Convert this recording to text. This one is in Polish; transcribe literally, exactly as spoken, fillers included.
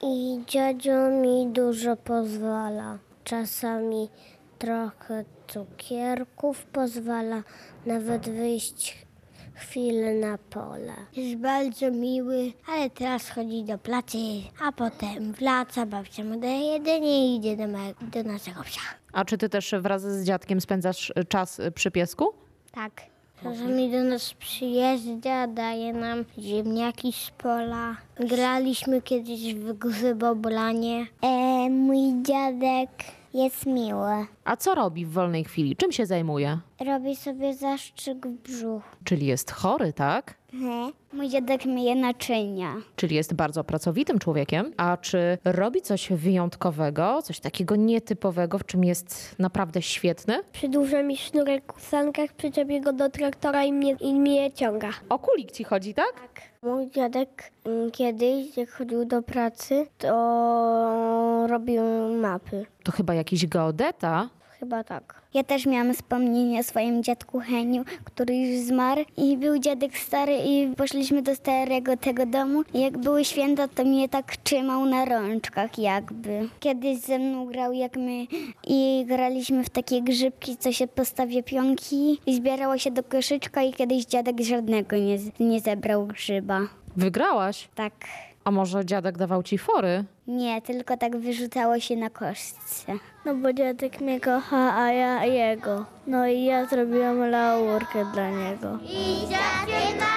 I dziadzio mi dużo pozwala. Czasami trochę cukierków pozwala, nawet wyjść chwilę na pole. Jest bardzo miły, ale teraz chodzi do pracy, a potem wraca, babcia mu daje jedzenie i idzie do, me- do naszego psa. A czy ty też wraz z dziadkiem spędzasz czas przy piesku? Tak. Czasami do nas przyjeżdża, daje nam ziemniaki z pola. Graliśmy kiedyś w grzybobranie. E, mój dziadek jest miły. A co robi w wolnej chwili? Czym się zajmuje? Robi sobie zastrzyk w brzuch. Czyli jest chory, tak? He. Mój dziadek myje naczynia. Czyli jest bardzo pracowitym człowiekiem. A czy robi coś wyjątkowego, coś takiego nietypowego, w czym jest naprawdę świetny? Przedłuża mi sznurek w sankach, przyczepię go do traktora i mnie, i mnie ciąga. O kulik ci chodzi, tak? Tak. Mój dziadek mm, kiedyś, jak chodził do pracy, to robił mapy. To chyba jakiś geodeta. Chyba tak. Ja też miałam wspomnienie o swoim dziadku Heniu, który już zmarł i był dziadek stary i poszliśmy do starego tego domu. I jak były święta, to mnie tak trzymał na rączkach jakby. Kiedyś ze mną grał jak my i graliśmy w takie grzybki, co się postawia pionki i zbierało się do koszyczka i kiedyś dziadek żadnego nie, nie zebrał grzyba. Wygrałaś. Tak. A może dziadek dawał ci fory? Nie, tylko tak wyrzucało się na koszce. No bo dziadek mnie kocha, a ja jego. No i ja zrobiłam laurkę dla niego. I dziadek